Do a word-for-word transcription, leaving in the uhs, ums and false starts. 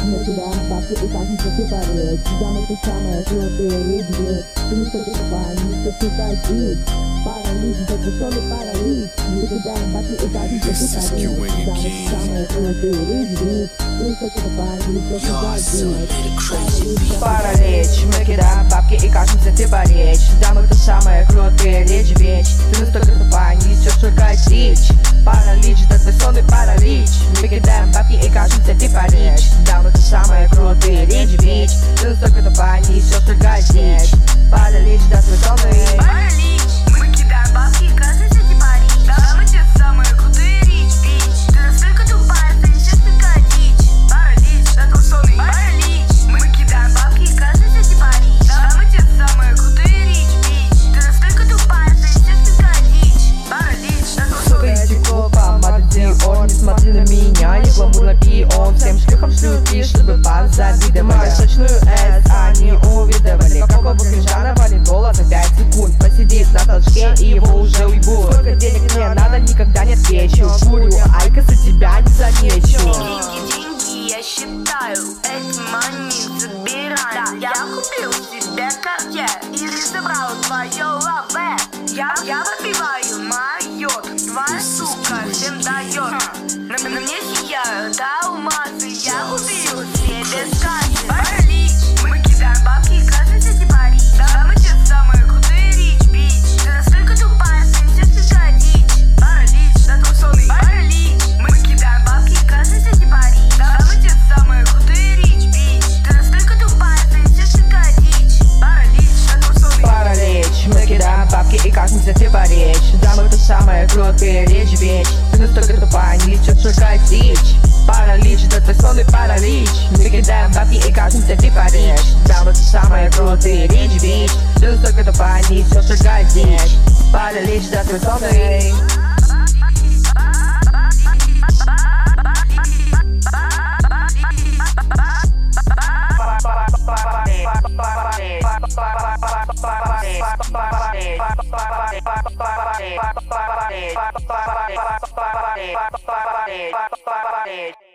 тебя, папки и кажется ты порез. Дама ты самая крутая леди. Ты не что ты тупая, не что ты такие. Паралич, это что ли паралич? Не тебя, папки и кажется ты порез. Дама ты самая крутая леди. Ты не что ты тупая, не что ты такие. Паралич, мы кидаем бабки и кажемся ты поречь. Дамы ты самая крутая леди, веч. Ты настолько тупая, не несешь только дичь. Паралич, это твой сон и паралич. Мы кидаем бабки и кажемся ты поречь. Дамы ты самая крутая леди, веч. Ты настолько тупая, не несешь только дичь. Паралич, это твой сон и паралич. Мы кидаем бабки и кажемся ты поречь. Дамы ты самая крутая рич, бич. Ты настолько тупая, ты несешь только дичь. Паралич, это твой сон и паралич. Мы кидаем бабки и кажемся ты поречь. Дамы ты самая крутая рич, бич. Ты настолько тупая, ты несешь только дичь. Паралич, это твой сон и Стекло, помада Диор. Не смотри на меня, я гламурно пион. Всем шлюхам шлюхи, чтобы позавидовали. Сочную эс они увидывали. Какого кринжа навалит доллар за пять секунд. Посидит на толчке и его уже уйбут. Сколько денег мне надо, никогда не отвечу. Курю айкоса, тебя не замечу. Деньги, деньги, я считаю, эти мани забираю. Я купил себе карте и разобрал твое лаве. Я, я выпиваю майот, твоя сука всем дает. На, на мне сияют алмазы, я купил себе сказки. Паралич, мы кидаем бабки и кажется ты парич. Дамы те самые крутые рич, бич. Ты настолько тупая, что несешь только дичь. Паралич, это твой сон и паралич. Мы кидаем бабки и кажется ты парич. Дамы те самые крутые рич, бич. Ты настолько тупая, что несешь только дичь. Паралич, это твой сон и паралич. Мы кидаем бабки и кажемся ты поречь. Дамы ты самая крутая речь, веч. Ты настолько тупая, не несешь только дичь. Паралич, это твой сон и паралич. Мы кидаем бабки и кажемся ты поречь. Дамы ты самая крутая речь, веч. Ты настолько тупая, не несешь только дичь. Паралич, это твой сон и Party, party, party, party, party, party, party, party, party.